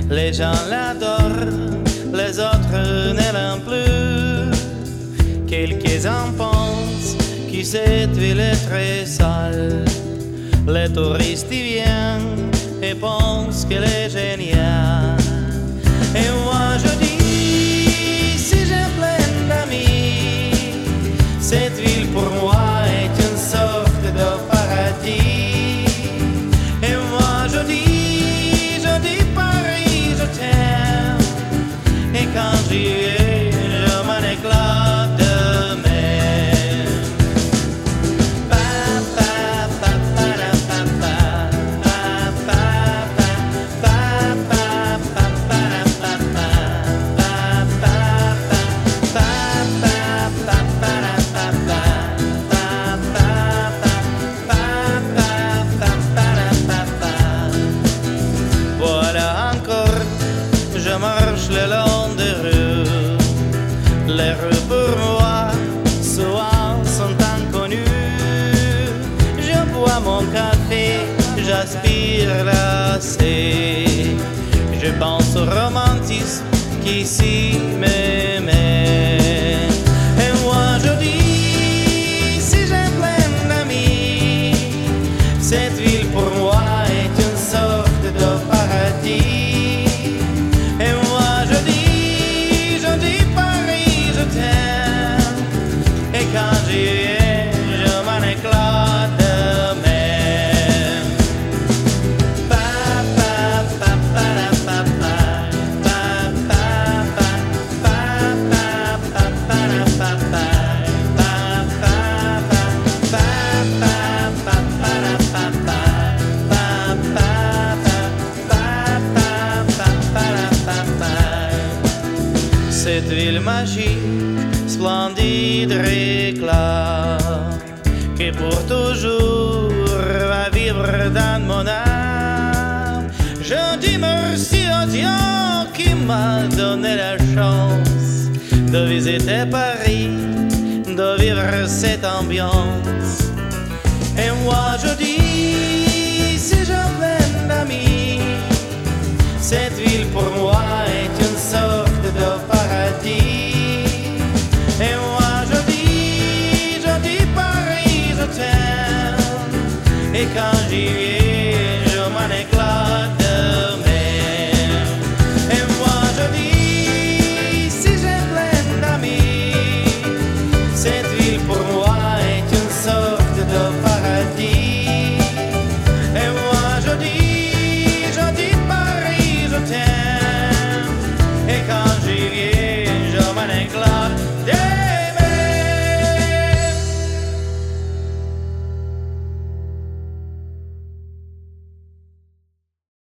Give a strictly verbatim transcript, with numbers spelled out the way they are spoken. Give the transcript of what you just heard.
Les gens l'adorent, les autres ne l'aiment plus. Quelques-uns pensent que cette ville est très sale. Les touristes y viennent et pensent qu'elle est géniale. Et moi je dis, si j'ai plein d'amis, cette ville pour moi est une sorte de paradis. Et moi je dis, je dis Paris, je t'aime. Et quand j'y vais, je m'en éclate de même. Pa, pa, pa, pa, la, pa, pa, pa, pa, pa, pa, pa, pa, la, pa, pa, pa, pa, pa, pa, pa, pa, la, pa, pa, pa, pa, pa, la, pa, pa. Voilà encore, je marche le long des rues. Les rues pour moi souvent sont inconnues. Je bois mon café, j'aspire lassé. Je pense au romantisme qui ici m'aimait. Et moi je dis, si j'ai plein d'amis, cette ville pour moi est une sorte de paradis. Et moi je dis, je dis Paris, je t'aime. Et quand j'y vais, je m'en éclate de même. Pa, pa, pa, pa, la, pa, pa, pa, pa, pa, pa, pa, pa, pa, la, pa, pa, pa, pa, pa, pa, pa, pa, pa, la, pa, pa, pa, pa, pa, pa, pa, la, pa, pa. Cette ville magique, splendide, réclame que pour toujours va vivre dans mon âme. Je dis merci à Dieu qui m'a donné la chance de visiter Paris, de vivre cette ambiance. Et moi je dis, si j'ai plein d'amis, cette ville pour moi